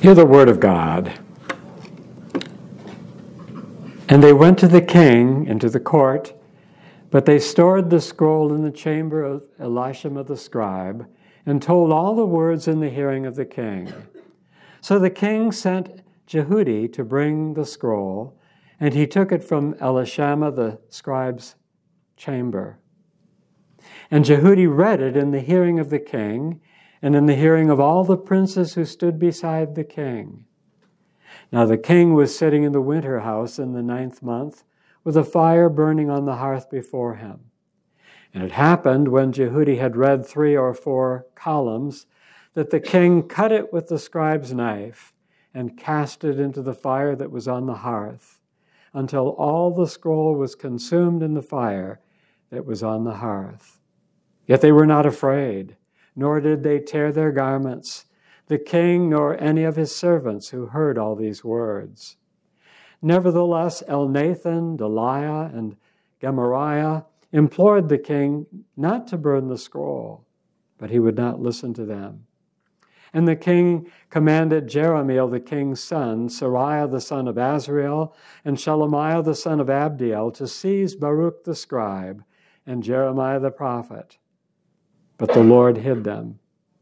Hear the word of God. And they went to the king into the court, but they stored the scroll in the chamber of Elishama the scribe, and told all the words in the hearing of the king. So the king sent Jehudi to bring the scroll, and he took it from Elishama the scribe's chamber. And Jehudi read it in the hearing of the king, and in the hearing of all the princes who stood beside the king. Now the king was sitting in the winter house in the 9th month, with a fire burning on the hearth before him. And it happened, when Jehudi had read 3 or 4 columns, that the king cut it with the scribe's knife and cast it into the fire that was on the hearth, until all the scroll was consumed in the fire that was on the hearth. Yet they were not afraid, nor did they tear their garments, the king nor any of his servants who heard all these words. Nevertheless, Elnathan, Delaiah, and Gemariah implored the king not to burn the scroll, but he would not listen to them. And the king commanded Jerahmeel the king's son, Seraiah the son of Azriel, and Shelemiah the son of Abdiel to seize Baruch the scribe and Jeremiah the prophet. But the Lord hid them.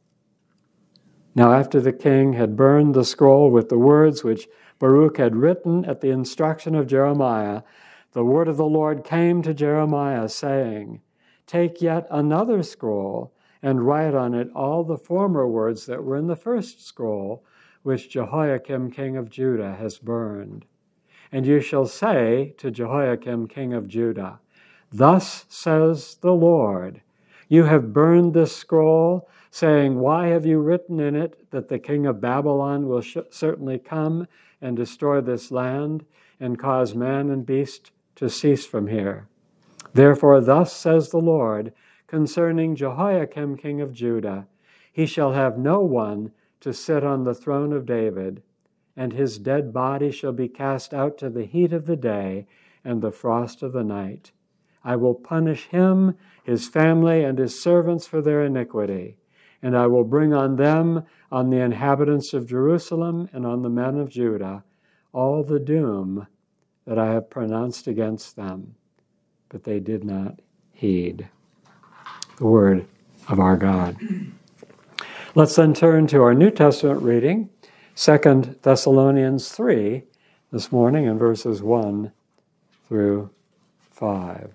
Now after the king had burned the scroll with the words which Baruch had written at the instruction of Jeremiah, the word of the Lord came to Jeremiah, saying, "Take yet another scroll, and write on it all the former words that were in the first scroll, which Jehoiakim king of Judah has burned. And you shall say to Jehoiakim king of Judah, Thus says the Lord, you have burned this scroll, saying, Why have you written in it that the king of Babylon will certainly come and destroy this land and cause man and beast to cease from here? Therefore, thus says the Lord concerning Jehoiakim king of Judah, he shall have no one to sit on the throne of David, and his dead body shall be cast out to the heat of the day and the frost of the night. I will punish him, his family, and his servants for their iniquity, and I will bring on them, on the inhabitants of Jerusalem, and on the men of Judah, all the doom that I have pronounced against them. But they did not heed." The word of our God. Let's then turn to our New Testament reading, 2 Thessalonians 3, this morning, in verses 1 through 5.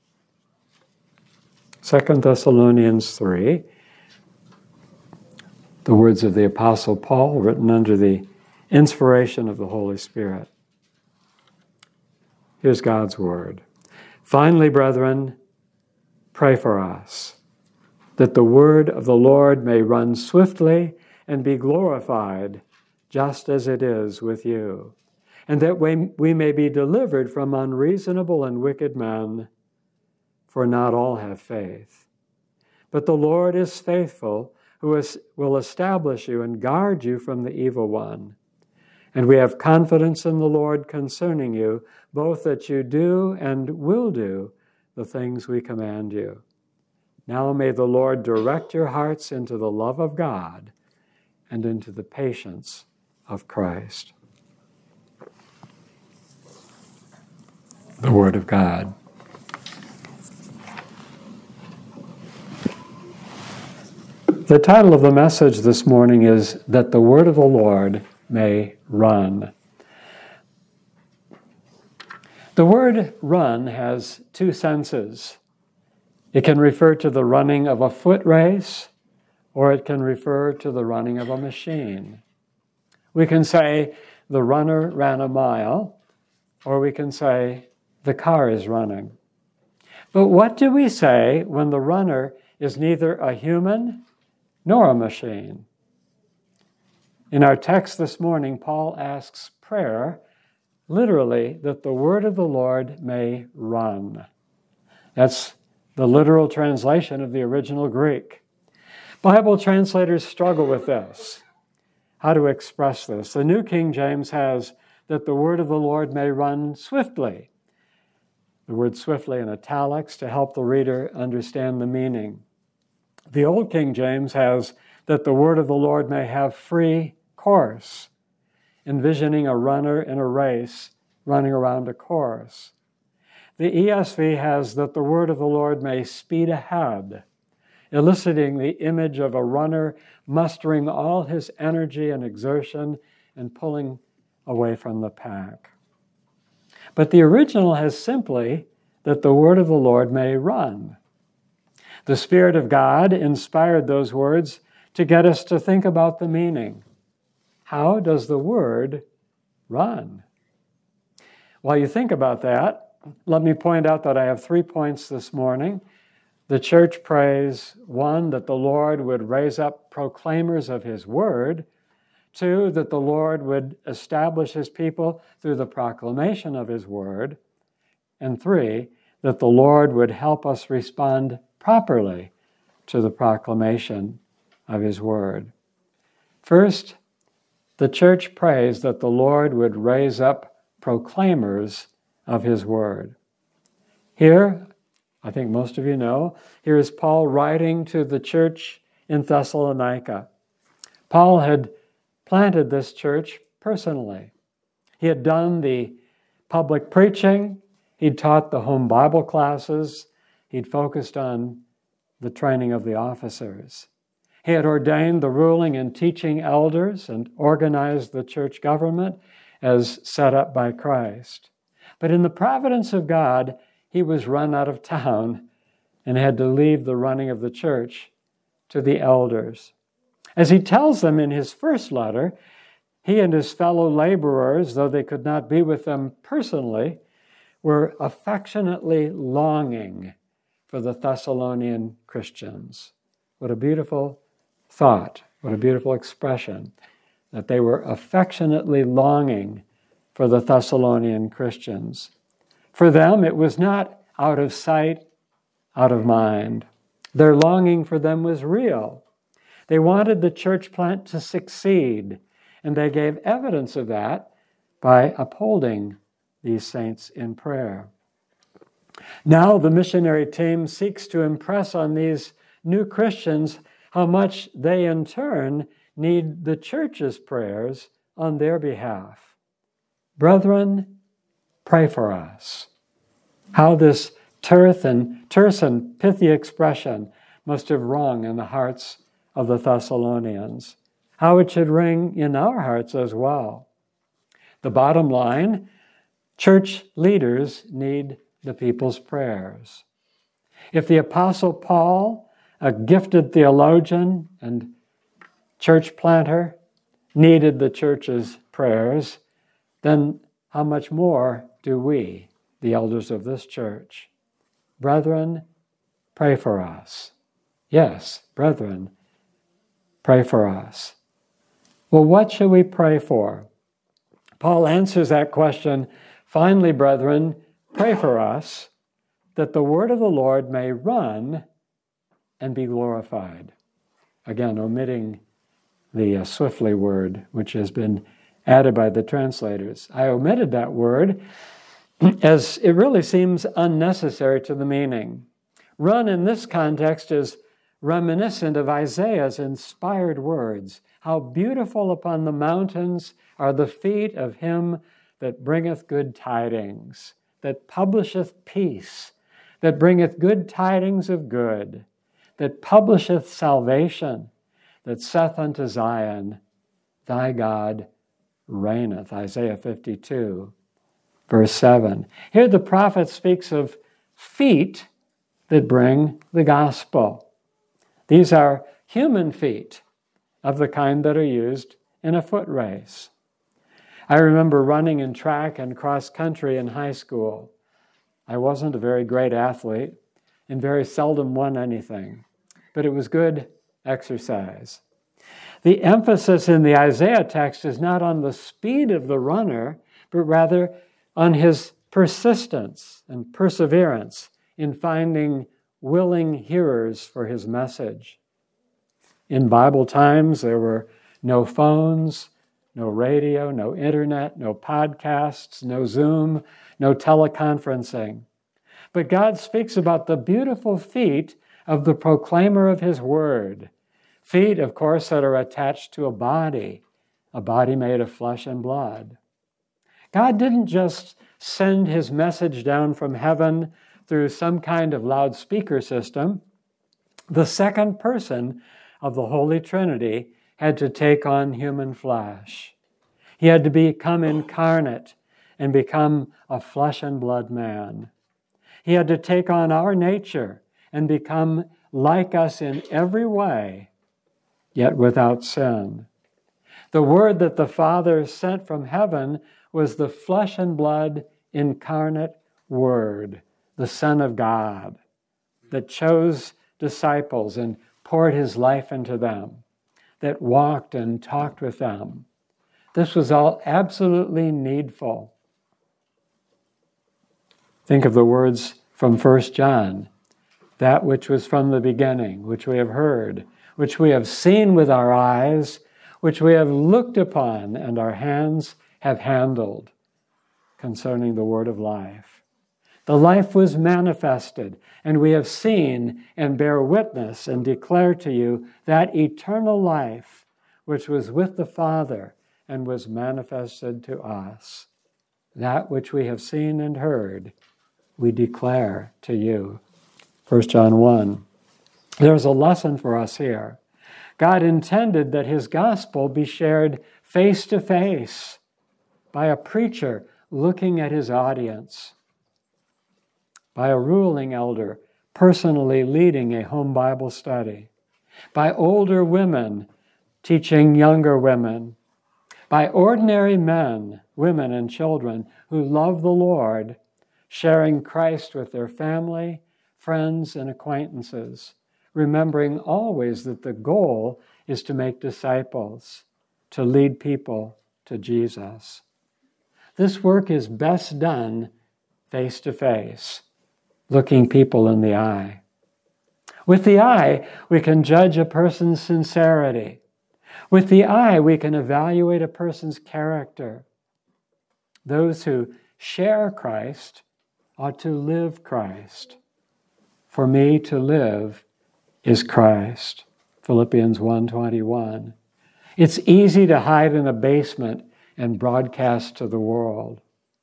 2 Thessalonians 3, the words of the Apostle Paul, written under the inspiration of the Holy Spirit. Here's God's word. "Finally, brethren, pray for us, that the word of the Lord may run swiftly and be glorified, just as it is with you, and that we may be delivered from unreasonable and wicked men, for not all have faith. But the Lord is faithful, who will establish you and guard you from the evil one. And we have confidence in the Lord concerning you, both that you do and will do the things we command you. Now may the Lord direct your hearts into the love of God and into the patience of Christ." The word of God. The title of the message this morning is "That the Word of the Lord May Run." The word run has 2 senses. It can refer to the running of a foot race, or it can refer to the running of a machine. We can say the runner ran a mile, or we can say the car is running. But what do we say when the runner is neither a human nor a machine? In our text this morning, Paul asks prayer, literally, that the word of the Lord may run. That's the literal translation of the original Greek. Bible translators struggle with this, how to express this. The New King James has that the word of the Lord may run swiftly. The word swiftly in italics to help the reader understand the meaning. The Old King James has that the word of the Lord may have free course. envisioning a runner in a race running around a course. The ESV has that the word of the Lord may speed ahead, eliciting the image of a runner mustering all his energy and exertion and pulling away from the pack. But the original has simply that the word of the Lord may run. The Spirit of God inspired those words to get us to think about the meaning. How does the word run? While you think about that, let me point out that I have 3 points this morning. The church prays, 1, that the Lord would raise up proclaimers of his word. 2, that the Lord would establish his people through the proclamation of his word. And 3, that the Lord would help us respond properly to the proclamation of his word. First, the church prays that the Lord would raise up proclaimers of his word. Here, I think most of you know, here is Paul writing to the church in Thessalonica. Paul had planted this church personally. He had done the public preaching, he'd taught the home Bible classes, he'd focused on the training of the officers. He had ordained the ruling and teaching elders and organized the church government as set up by Christ. But in the providence of God, he was run out of town and had to leave the running of the church to the elders. As he tells them in his first letter, he and his fellow laborers, though they could not be with them personally, were affectionately longing for the Thessalonian Christians. What a beautiful thought, what a beautiful expression, that they were affectionately longing for the Thessalonian Christians. For them, it was not out of sight, out of mind. Their longing for them was real. They wanted the church plant to succeed, and they gave evidence of that by upholding these saints in prayer. Now the missionary team seeks to impress on these new Christians how much they in turn need the church's prayers on their behalf. Brethren, pray for us. How this terse and pithy expression must have rung in the hearts of the Thessalonians. How it should ring in our hearts as well. The bottom line, church leaders need the people's prayers. If the Apostle Paul, a gifted theologian and church planter, needed the church's prayers, then how much more do we, the elders of this church? Brethren, pray for us. Yes, brethren, pray for us. Well, what should we pray for? Paul answers that question, finally, brethren, pray for us, that the word of the Lord may run and be glorified. Again, omitting the swiftly word, which has been added by the translators. I omitted that word as it really seems unnecessary to the meaning. Run in this context is reminiscent of Isaiah's inspired words. How beautiful upon the mountains are the feet of him that bringeth good tidings, that publisheth peace, that bringeth good tidings of good, that publisheth salvation, that saith unto Zion, thy God reigneth. Isaiah 52, verse 7. Here the prophet speaks of feet that bring the gospel. These are human feet of the kind that are used in a foot race. I remember running in track and cross country in high school. I wasn't a very great athlete and very seldom won anything, but it was good exercise. The emphasis in the Isaiah text is not on the speed of the runner, but rather on his persistence and perseverance in finding willing hearers for his message. In Bible times, there were no phones, no radio, no internet, no podcasts, no Zoom, no teleconferencing. But God speaks about the beautiful feet of the proclaimer of his word. Feet, of course, that are attached to a body, a body made of flesh and blood. God didn't just send his message down from heaven through some kind of loudspeaker system. The second person of the Holy Trinity had to take on human flesh. He had to become incarnate and become a flesh and blood man. He had to take on our nature and become like us in every way, yet without sin. The word that the Father sent from heaven was the flesh and blood incarnate Word, the Son of God, that chose disciples and poured his life into them, that walked and talked with them. This was all absolutely needful. Think of the words from 1 John, that which was from the beginning, which we have heard, which we have seen with our eyes, which we have looked upon and our hands have handled, concerning the word of life. The life was manifested, and we have seen and bear witness and declare to you that eternal life which was with the Father and was manifested to us. That which we have seen and heard, we declare to you. 1 John 1. There's a lesson for us here. God intended that his gospel be shared face to face by a preacher looking at his audience, by a ruling elder personally leading a home Bible study, by older women teaching younger women, by ordinary men, women, and children who love the Lord, sharing Christ with their family, friends, and acquaintances, remembering always that the goal is to make disciples, to lead people to Jesus. This work is best done face to face, looking people in the eye. With the eye, we can judge a person's sincerity. With the eye, we can evaluate a person's character. Those who share Christ ought to live Christ. For me to live is Christ. Philippians 1:21. It's easy to hide in a basement and broadcast to the world.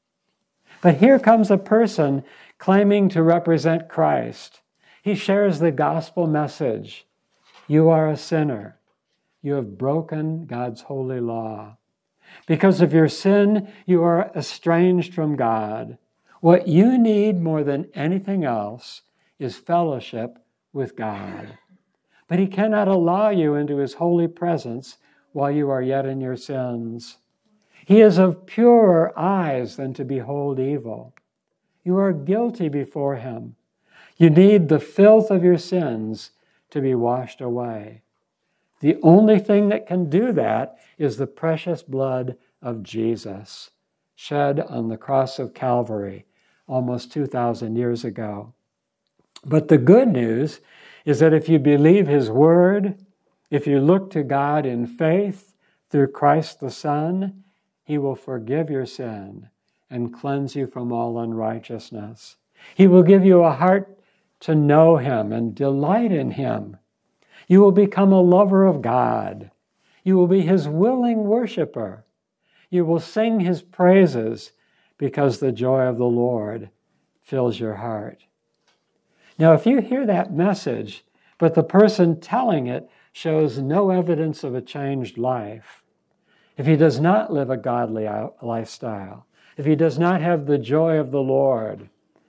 But here comes a person claiming to represent Christ. He shares the gospel message. You are a sinner. You have broken God's holy law. Because of your sin, you are estranged from God. What you need more than anything else is fellowship with God. But he cannot allow you into his holy presence while you are yet in your sins. He is of purer eyes than to behold evil. You are guilty before him. You need the filth of your sins to be washed away. The only thing that can do that is the precious blood of Jesus, shed on the cross of Calvary almost 2,000 years ago. But the good news is that if you believe his word, if you look to God in faith through Christ the Son, he will forgive your sin and cleanse you from all unrighteousness. He will give you a heart to know him and delight in him. You will become a lover of God. You will be his willing worshiper. You will sing his praises because the joy of the Lord fills your heart. Now, if you hear that message, but the person telling it shows no evidence of a changed life, if he does not live a godly lifestyle, if he does not have the joy of the Lord,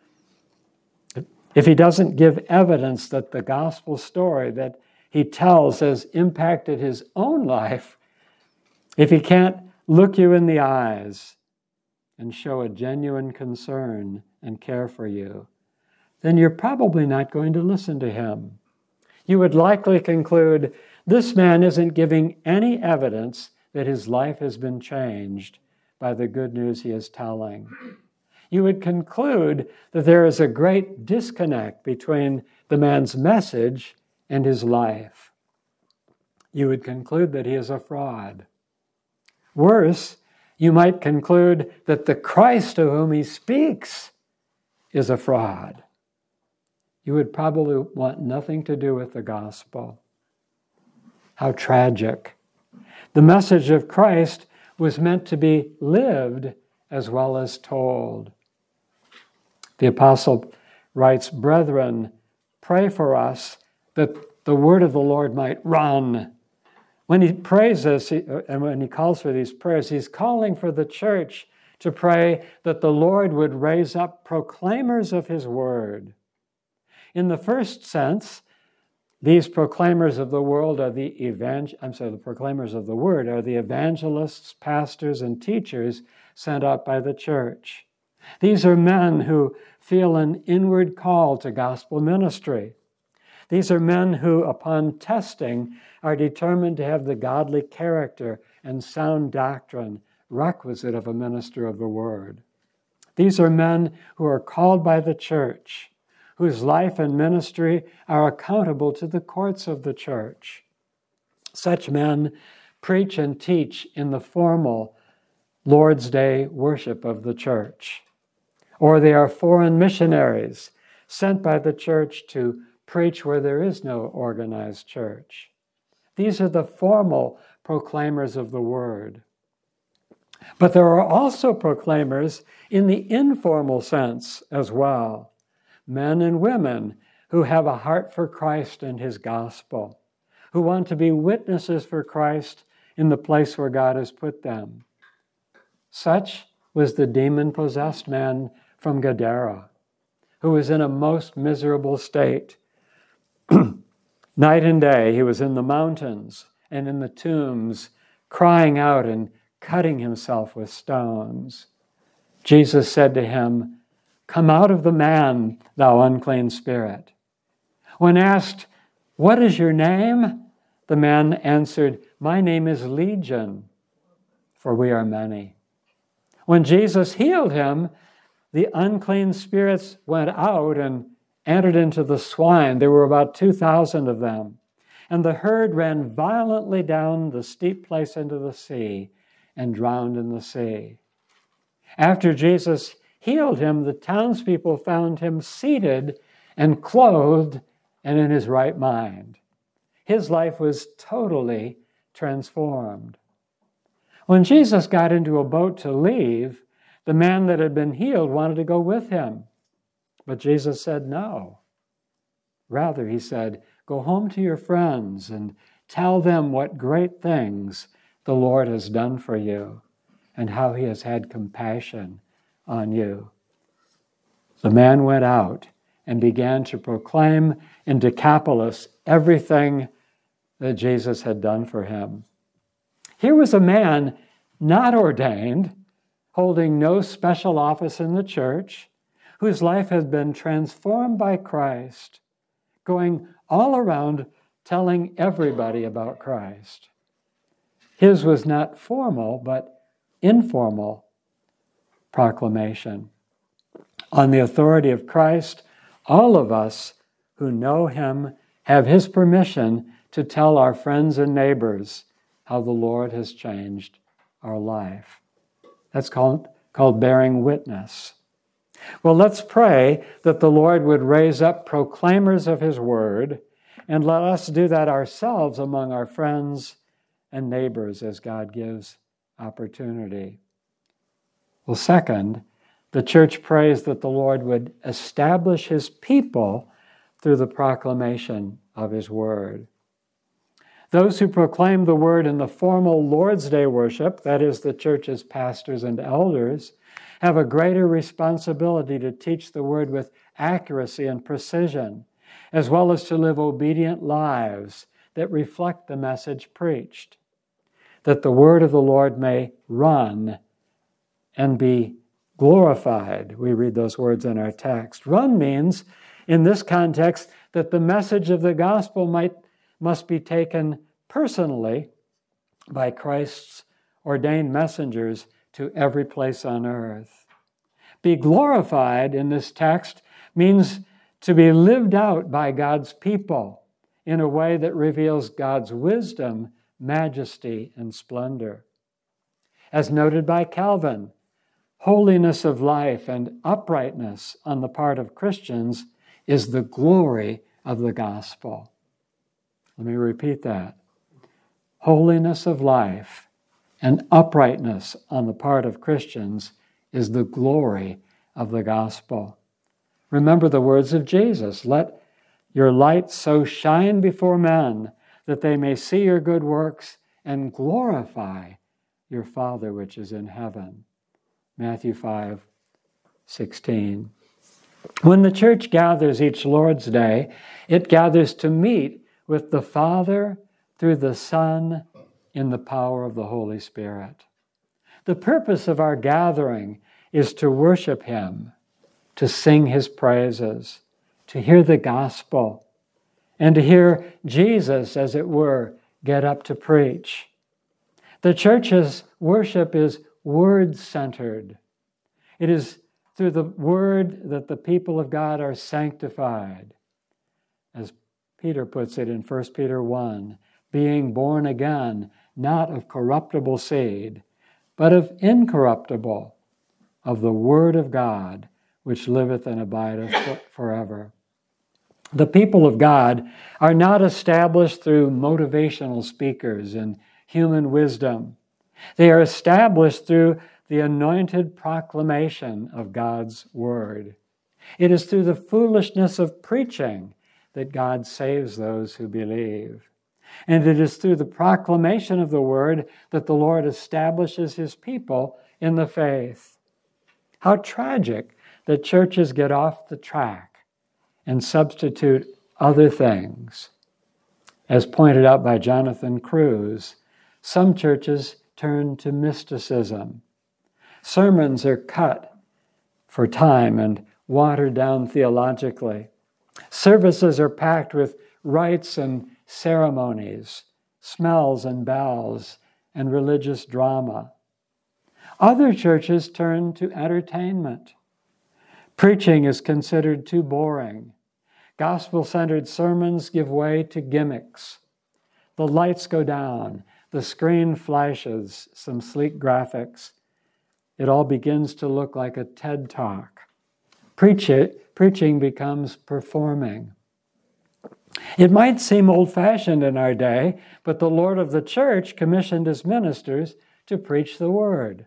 if he doesn't give evidence that the gospel story that he tells has impacted his own life, if he can't look you in the eyes and show a genuine concern and care for you, then you're probably not going to listen to him. You would likely conclude, this man isn't giving any evidence that his life has been changed by the good news he is telling. You would conclude that there is a great disconnect between the man's message and his life. You would conclude that he is a fraud. Worse, you might conclude that the Christ to whom he speaks is a fraud. You would probably want nothing to do with the gospel. How tragic. The message of Christ was meant to be lived as well as told. The apostle writes, "Brethren, pray for us that the word of the Lord might run." When he prays this, and when he calls for these prayers, he's calling for the church to pray that the Lord would raise up proclaimers of his word. In the first sense, these proclaimers of the world are the proclaimers of the word are the evangelists, pastors, and teachers sent out by the church. These are men who feel an inward call to gospel ministry. These are men who, upon testing, are determined to have the godly character and sound doctrine requisite of a minister of the word. These are men who are called by the church, whose life and ministry are accountable to the courts of the church. Such men preach and teach in the formal Lord's Day worship of the church. Or they are foreign missionaries sent by the church to preach where there is no organized church. These are the formal proclaimers of the word. But there are also proclaimers in the informal sense as well. Men and women who have a heart for Christ and his gospel, who want to be witnesses for Christ in the place where God has put them. Such was the demon-possessed man from Gadara, who was in a most miserable state. Night and day, he was in the mountains and in the tombs, crying out and cutting himself with stones. Jesus said to him, "Come out of the man, thou unclean spirit." When asked, "What is your name?" the man answered, "My name is Legion, for we are many." When Jesus healed him, the unclean spirits went out and entered into the swine. There were about 2,000 of them. And the herd ran violently down the steep place into the sea and drowned in the sea. After Jesus healed him, the townspeople found him seated and clothed and in his right mind. His life was totally transformed. When Jesus got into a boat to leave, the man that had been healed wanted to go with him. But Jesus said no. Rather, he said, "Go home to your friends and tell them what great things the Lord has done for you and how he has had compassion on you." The man went out and began to proclaim in Decapolis everything that Jesus had done for him. Here was a man not ordained, holding no special office in the church, whose life had been transformed by Christ, going all around telling everybody about Christ. His was not formal, but informal proclamation. On the authority of Christ, all of us who know him have his permission to tell our friends and neighbors how the Lord has changed our life. That's called bearing witness. Well, let's pray that the Lord would raise up proclaimers of his word, and let us do that ourselves among our friends and neighbors as God gives opportunity. Well, second, the church prays that the Lord would establish his people through the proclamation of his word. Those who proclaim the word in the formal Lord's Day worship, that is, the church's pastors and elders, have a greater responsibility to teach the word with accuracy and precision, as well as to live obedient lives that reflect the message preached, that the word of the Lord may run and be glorified. We read those words in our text. Run means, in this context, that the message of the gospel must be taken personally by Christ's ordained messengers to every place on earth. Be glorified in this text means to be lived out by God's people in a way that reveals God's wisdom, majesty, and splendor. As noted by Calvin, holiness of life and uprightness on the part of Christians is the glory of the gospel. Let me repeat that. holiness of life and uprightness on the part of Christians is the glory of the gospel. Remember the words of Jesus, "Let your light so shine before men that they may see your good works and glorify your Father which is in heaven." Matthew 5:16. When the church gathers each Lord's Day, it gathers to meet with the Father through the Son in the power of the Holy Spirit. The purpose of our gathering is to worship Him, to sing His praises, to hear the gospel, and to hear Jesus, as it were, get up to preach. The church's worship is word-centered. It is through the word that the people of God are sanctified. As Peter puts it in 1 Peter 1, being born again, not of corruptible seed, but of incorruptible, of the word of God, which liveth and abideth forever. The people of God are not established through motivational speakers and human wisdom. They are established through the anointed proclamation of God's word. It is through the foolishness of preaching that God saves those who believe. And it is through the proclamation of the word that the Lord establishes His people in the faith. How tragic that churches get off the track and substitute other things. As pointed out by Jonathan Cruz, some churches turn to mysticism. Sermons are cut for time and watered down theologically. Services are packed with rites and ceremonies, smells and bells, and religious drama. Other churches turn to entertainment. Preaching is considered too boring. Gospel-centered sermons give way to gimmicks. The lights go down, the screen flashes, some sleek graphics. It all begins to look like a TED Talk. Preaching becomes performing. It might seem old-fashioned in our day, but the Lord of the church commissioned His ministers to preach the word.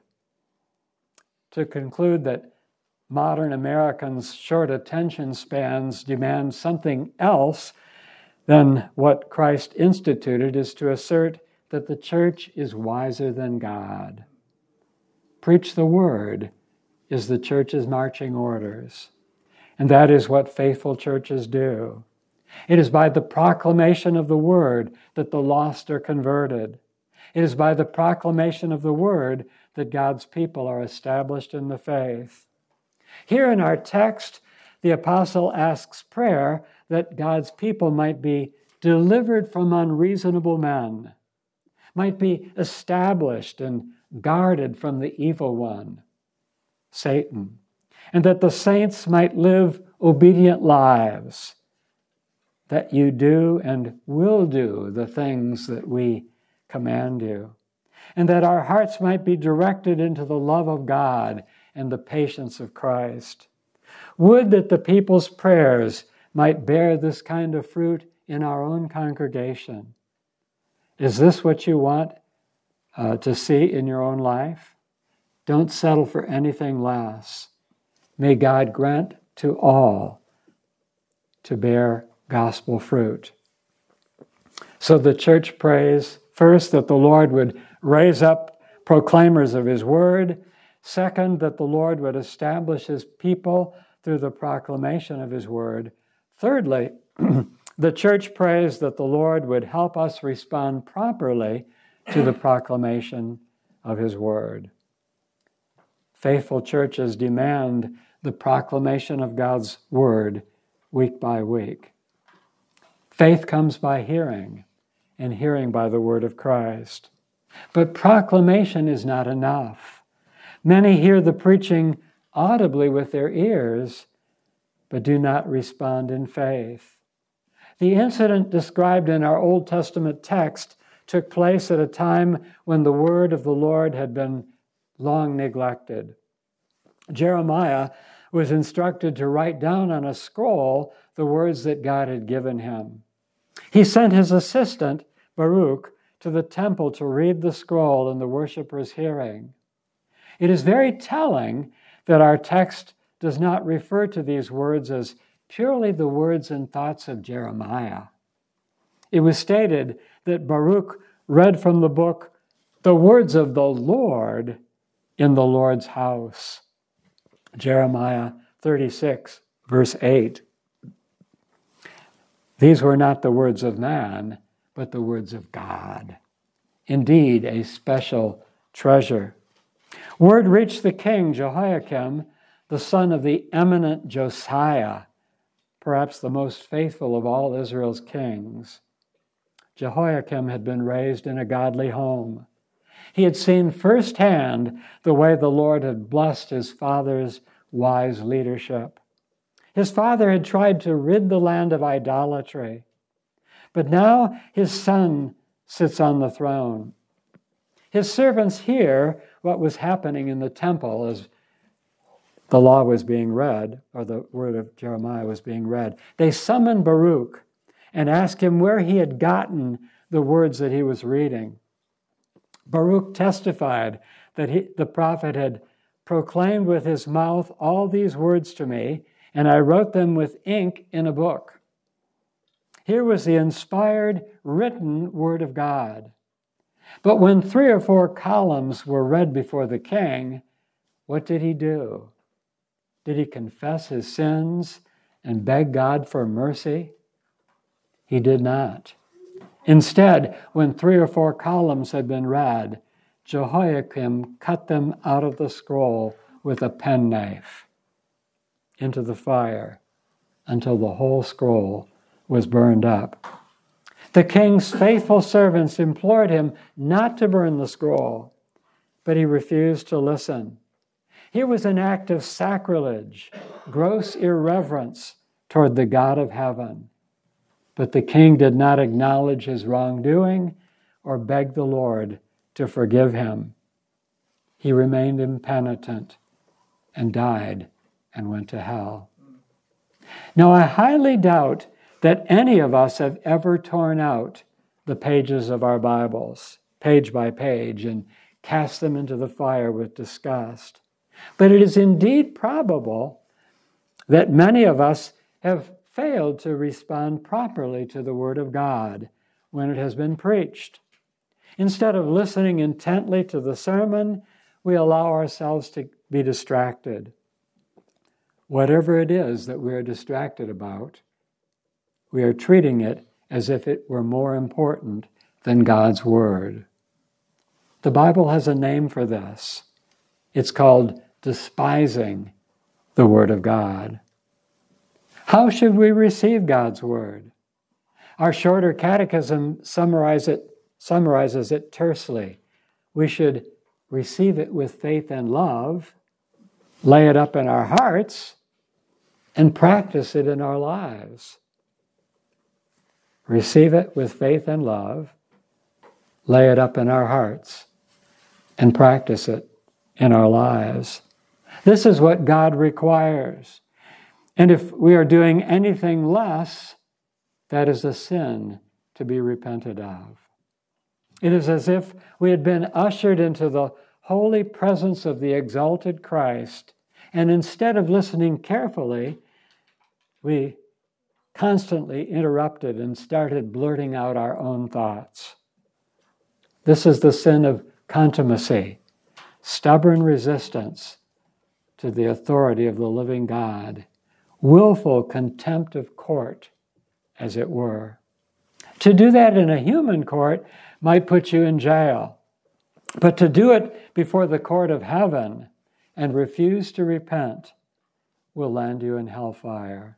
To conclude that modern Americans' short attention spans demand something else than what Christ instituted is to assert that the church is wiser than God. Preach the word is the church's marching orders, and that is what faithful churches do. It is by the proclamation of the word that the lost are converted. It is by the proclamation of the word that God's people are established in the faith. Here in our text, the apostle asks prayer that God's people might be delivered from unreasonable men, might be established and guarded from the evil one, Satan, and that the saints might live obedient lives, that you do and will do the things that we command you, and that our hearts might be directed into the love of God and the patience of Christ. Would that the people's prayers might bear this kind of fruit in our own congregation. Is this what you want to see in your own life? Don't settle for anything less. May God grant to all to bear gospel fruit. So the church prays, first, that the Lord would raise up proclaimers of His word. Second, that the Lord would establish His people through the proclamation of His word. Thirdly, the church prays that the Lord would help us respond properly to the proclamation of His word. Faithful churches demand the proclamation of God's word week by week. Faith comes by hearing, and hearing by the word of Christ. But proclamation is not enough. Many hear the preaching audibly with their ears, but do not respond in faith. The incident described in our Old Testament text took place at a time when the word of the Lord had been long neglected. Jeremiah was instructed to write down on a scroll the words that God had given him. He sent his assistant, Baruch, to the temple to read the scroll in the worshippers' hearing. It is very telling that our text does not refer to these words as purely the words and thoughts of Jeremiah. It was stated that Baruch read from the book the words of the Lord in the Lord's house. Jeremiah 36, verse 8. These were not the words of man, but the words of God. Indeed, a special treasure. Word reached the king Jehoiakim, the son of the eminent Josiah, perhaps the most faithful of all Israel's kings. Jehoiakim had been raised in a godly home. He had seen firsthand the way the Lord had blessed his father's wise leadership. His father had tried to rid the land of idolatry, but now his son sits on the throne. His servants hear what was happening in the temple as the law was being read, or the word of Jeremiah was being read. They summon Baruch and ask him where he had gotten the words that he was reading. Baruch testified that the prophet had proclaimed with his mouth all these words to me, and I wrote them with ink in a book. Here was the inspired, written word of God. But when 3 or 4 columns were read before the king, what did he do? Did he confess his sins and beg God for mercy? He did not. Instead, when 3 or 4 columns had been read, Jehoiakim cut them out of the scroll with a penknife into the fire until the whole scroll was burned up. The king's faithful servants implored him not to burn the scroll, but he refused to listen. Here was an act of sacrilege, gross irreverence toward the God of heaven. But the king did not acknowledge his wrongdoing or beg the Lord to forgive him. He remained impenitent and died and went to hell. Now, I highly doubt that any of us have ever torn out the pages of our Bibles, page by page, and cast them into the fire with disgust. But it is indeed probable that many of us have failed to respond properly to the Word of God when it has been preached. Instead of listening intently to the sermon, we allow ourselves to be distracted. Whatever it is that we are distracted about, we are treating it as if it were more important than God's Word. The Bible has a name for this. It's called despising the Word of God. How should we receive God's Word? Our shorter catechism summarizes it tersely. We should receive it with faith and love, lay it up in our hearts, and practice it in our lives. Receive it with faith and love, lay it up in our hearts, and practice it in our lives. This is what God requires. And if we are doing anything less, that is a sin to be repented of. It is as if we had been ushered into the holy presence of the exalted Christ, and instead of listening carefully, we constantly interrupted and started blurting out our own thoughts. This is the sin of contumacy, stubborn resistance to the authority of the living God, willful contempt of court, as it were. To do that in a human court might put you in jail, but to do it before the court of heaven and refuse to repent will land you in hellfire.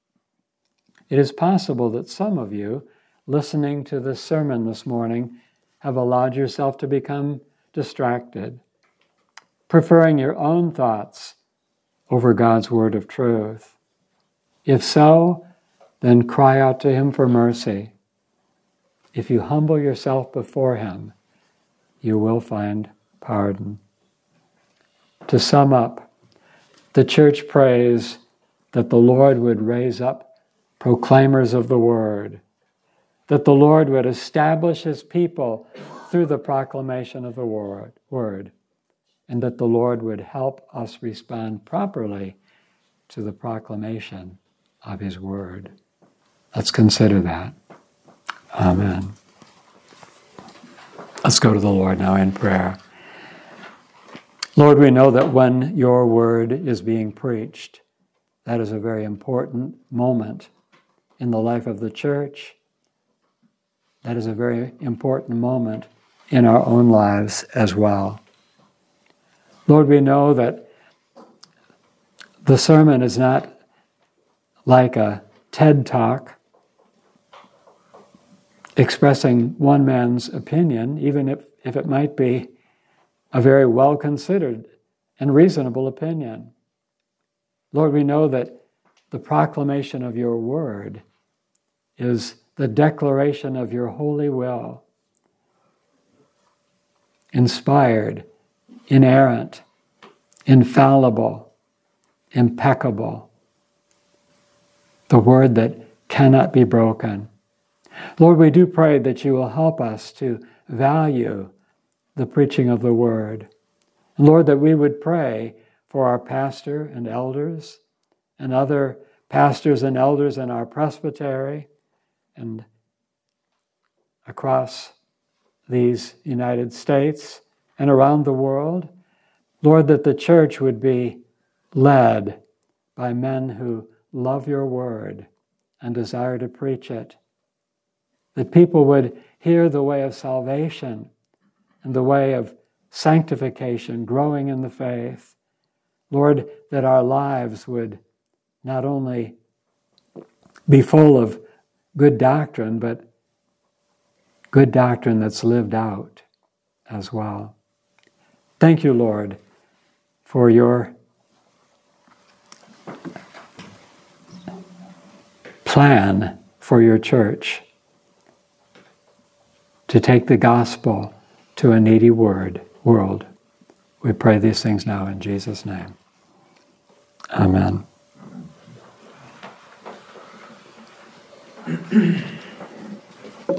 It is possible that some of you, listening to this sermon this morning, have allowed yourself to become distracted, preferring your own thoughts over God's word of truth. If so, then cry out to Him for mercy. If you humble yourself before Him, you will find pardon. To sum up, the church prays that the Lord would raise up proclaimers of the word, that the Lord would establish his people through the proclamation of the word, and that the Lord would help us respond properly to the proclamation of his word. Let's consider that. Amen. Let's go to the Lord now in prayer. Lord, we know that when your word is being preached, that is a very important moment in the life of the church. That is a very important moment in our own lives as well. Lord, we know that the sermon is not like a TED Talk expressing one man's opinion, even if it might be a very well-considered and reasonable opinion. Lord, we know that the proclamation of your word is the declaration of your holy will, inspired, inerrant, infallible, impeccable, the word that cannot be broken. Lord, we do pray that you will help us to value the preaching of the word. And Lord, that we would pray for our pastor and elders and other pastors and elders in our presbytery and across these United States and around the world. Lord, that the church would be led by men who love your word and desire to preach it. That people would hear the way of salvation and the way of sanctification, growing in the faith. Lord, that our lives would not only be full of good doctrine, but good doctrine that's lived out as well. Thank you, Lord, for your plan for your church to take the gospel to a needy world. We pray these things now in Jesus' name. Amen.